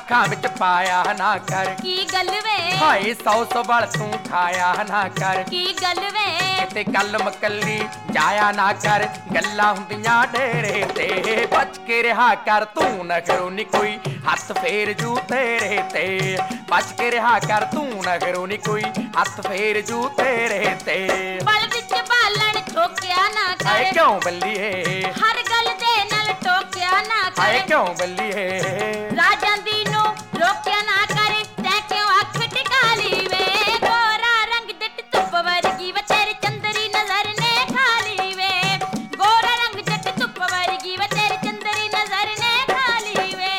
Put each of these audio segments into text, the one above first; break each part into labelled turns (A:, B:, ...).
A: ਅੱਖਾਂ ਵਿੱਚ ਪਾਇਆ ਨਾ ਕਰ।
B: ਕੀ ਗੱਲ ਵੇ
A: ਹਾਏ 100 ਬਲ ਤੂੰ ਖਾਇਆ ਨਾ ਕਰ।
B: ਕੀ ਗੱਲ ਵੇ
A: ਕਿਤੇ ਕੱਲ ਮਕੱਲੀ ਜਾਇਆ ਨਾ ਕਰ। ਗੱਲਾਂ ਹੁੰਦੀਆਂ ਡੇਰੇ ਤੇ ਬਚ ਕੇ ਰਿਹਾ ਕਰ ਤੂੰ ਨਖਰੋ ਨੀ ਕੋਈ ਹੱਥ ਫੇਰ ਜੂ ਤੇਰੇ ਤੇ। ਬਚ ਕੇ ਰਿਹਾ ਕਰ ਤੂੰ ਨਖਰੋ ਨੀ ਕੋਈ ਹੱਥ ਫੇਰ ਜੂ ਤੇਰੇ ਤੇ।
B: ਬਲ ਵਿੱਚ ਬਾਲਣ ਠੋਕਿਆ ਨਾ ਕਰ।
A: ਹਾਏ ਕਿਉਂ ਬੱਲੀਏ
B: ਹਰ ਗੱਲ ਦੇ ਨਾਲ ਟੋਕਿਆ ਨਾ ਕਰ।
A: ਹਾਏ ਕਿਉਂ ਬੱਲੀਏ
B: ਰਾਜਾਂ ਦੀ ਨੂੰ ਰੋਕਿਆ ਨਾ ਕਰ। ਤੈਂ ਕਿਉਂ ਅੱਖ ਟਿਕਾ ਲਈ ਵੇ ਗੋਰਾ ਰੰਗ ਜੱਟ ਧੁੱਪ ਵਰਗੀ ਵੇ ਤੇਰੀ ਚੰਦਰੀ ਨਜ਼ਰ ਨੇ ਖਾ ਲਈ ਵੇ। ਗੋਰਾ ਰੰਗ ਜੱਟ ਧੁੱਪ ਵਰਗੀ ਵੇ ਤੇਰੀ ਚੰਦਰੀ ਨਜ਼ਰ ਨੇ ਖਾ ਲਈ ਵੇ।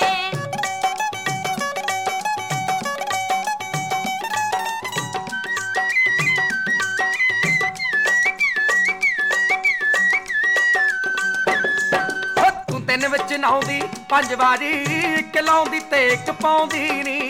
A: ਤੂੰ ਤਿੰਨ ਵਿੱਚ ਨਹਾਉਂਦੀ 5 ਵਾਰੀ ਇੱਕ ਲਾਉਂਦੀ ਤੇ ਇੱਕ ਪਾਉਂਦੀ ਨੀ।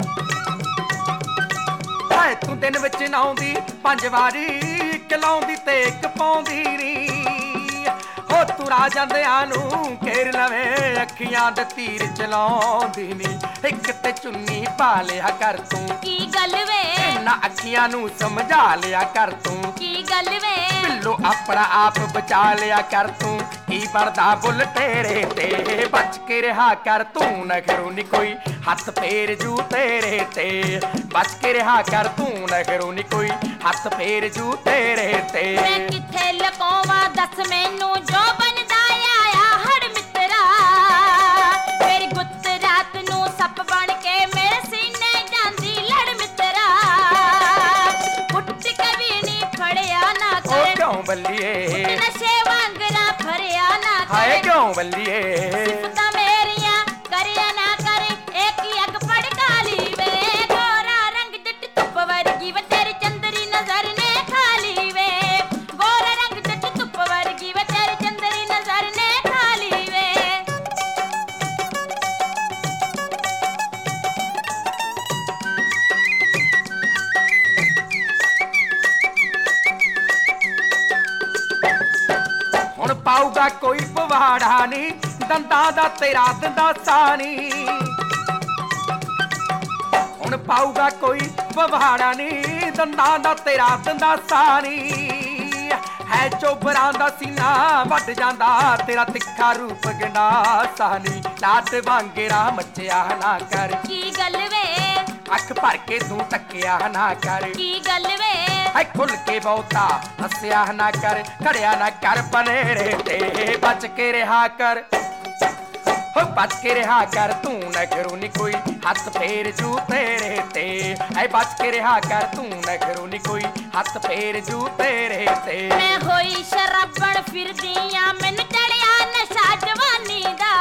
A: ਹਾਏ ਤੂੰ ਦਿਨ ਵਿੱਚ ਨਹਾਉਂਦੀ 5 ਵਾਰੀ ਇੱਕ ਲਾਉਂਦੀ ਤੇ ਇੱਕ ਪਾਉਂਦੀ ਨੀ। ਹੋ ਤੂੰ ਰਾਜਾਂਦਿਆਂ ਨੂੰ ਘੇਰ ਲਵੇਂ ਅੱਖੀਆਂ ਦੇ ਤੀਰ ਚਲਾਉਂਦੀ ਨੀ। ਇੱਕ ਤੇ ਚੁੰਨੀ ਪਾ ਲਿਆ ਕਰ ਤੂੰ।
B: ਕੀ ਗੱਲ ਵੇ
A: ਇਹਨਾਂ ਅੱਖੀਆਂ ਨੂੰ ਸਮਝਾ ਲਿਆ ਕਰ ਤੂੰ।
B: ਕੀ ਗੱਲ ਵੇ
A: ਪਿੱਲੋ ਆਪਣਾ ਆਪ ਬਚਾ ਲਿਆ ਕਰ ਤੂੰ। ਕੀ ਬਣਦਾ ਬੁੱਲ ਤੇਰੇ ਤੇ ਬਚ ਕੇ ਰਿਹਾ ਕਰ ਤੂੰ ਨਖਰੂ ਨੀ ਕੋਈ ਹੱਥ ਫੇਰ ਜੂ ਤੇਰੇ ਤੇ। ਬਚ ਕੇ ਰਿਹਾ ਕਰ ਤੂੰ ਨਖਰੂ ਨੀ ਕੋਈ ਹੱਥ ਫੇਰ ਜੂ ਤੇਰੇ ਤੇ।
B: ਮੈਂ ਕਿੱਥੇ ਲਕਾਵਾਂ ਦੱਸ ਮੈਨੂੰ ਜੋ ਬਣਦਾ ਆਇਆ ਹੜ ਮਿੱਤਰਾ। ਮੇਰੀ ਗੁੱਤ ਰਾਤ ਨੂੰ ਸੱਪ ਬਣ ਕੇ ਮੇਰੇ ਸੀਨੇ ਜਾਂਦੀ ਲੜ ਮਿੱਤਰਾ। ਉੱਠ ਕਵੀ ਨੀ ਫੜਿਆ ਨਾ
A: ਓ
B: ਕਰ।
A: ਕਿਉਂ ਬੱਲੀਏ
B: ਨਸ਼ੇ ਵਾਂਗਰਾ ਫਰਿਆ ਨਾ
A: ਹਾਏ
B: ਕਰ।
A: ਕਿਉਂ ਬੱਲੀਏ
B: ਸਿਫਤਾਂ ਮੇਰੀਆਂ ਕਰਿਆ ਨਾ ਕਰ। ਇੱਕ ਹੀ ਅੱਗ ਭੜਕਾ ਲਈ ਵੇ ਗੋਰਾ ਰੰਗ ਜੱਟ ਧੁੱਪ ਵਰਗੀ ਵੇ ਤੇਰੀ ਚੰਦਰੀ ਨਜ਼ਰ ਨੇ ਖਾ ਲਈ ਵੇ। ਗੋਰਾ ਰੰਗ ਜੱਟ ਧੁੱਪ ਵਰਗੀ ਵੇ ਤੇਰੀ ਚੰਦਰੀ ਨਜ਼ਰ ਨੇ ਖਾ ਲਈ ਵੇ।
A: ਹੁਣ ਪਾਊਗਾ ਕੋਈ ਪਵਾੜਾ ਨੀ ਦੰਦਾਂ ਦਾ ਤੇਰਾ ਦੰਦਾਸਾ ਨੀ। ਹੁਣ ਪਾਊਗਾ ਕੋਈ ਪਵਾੜਾ ਨੀ ਦੰਦਾਂ ਦਾ ਤੇਰਾ ਦੰਦਾਸਾ ਨੀ। ਹੈ ਚੋਬਰਾਂ ਦਾ ਸੀਨਾ ਵੱਢ ਜਾਂਦਾ ਤੇਰਾ ਤਿੱਖਾ ਰੂਪ ਗੰਡਾਸਾ ਨੀ। ਲਾਟ ਵਾਂਗਰਾ ਮੱਚਿਆ ਨਾ ਕਰ।
B: ਕੀ ਗੱਲ ਵੇ
A: ਅੱਖ ਭਰ ਕੇ ਤੂੰ ਤੱਕਿਆ ਨਾ ਕਰ।
B: ਕੀ ਗੱਲ ਵੇ
A: ਹੈ ਖੁੱਲ ਕੇ ਬਹੁਤਾ ਹੱਸਿਆ ਨਾ ਕਰ। ਖੜਿਆ ਨਾ ਕਰ ਬਨੇਰੇ ਤੇ ਬਚ ਕੇ ਰਿਹਾ ਕਰ। ਹੋ ਬਚ ਕੇ ਰਿਹਾ ਕਰ ਤੂੰ ਨਖਰੂ ਨੀ ਕੋਈ ਹੱਥ ਫੇਰ ਜੂ ਤੇਰੇ ਤੇ। ਐ ਬਚ ਕੇ ਰਿਹਾ ਕਰ ਤੂੰ ਨਖਰੂ ਨੀ ਕੋਈ ਹੱਥ ਫੇਰ ਜੂ ਤੇਰੇ ਤੇ।
B: ਮੈਂ ਹੋਈ ਸ਼ਰਾਬਣ ਫਿਰਦੀ ਆਂ ਮੈਨੂੰ ਚੜਿਆ ਨਸ਼ਾ ਜਵਾਨੀ ਦਾ।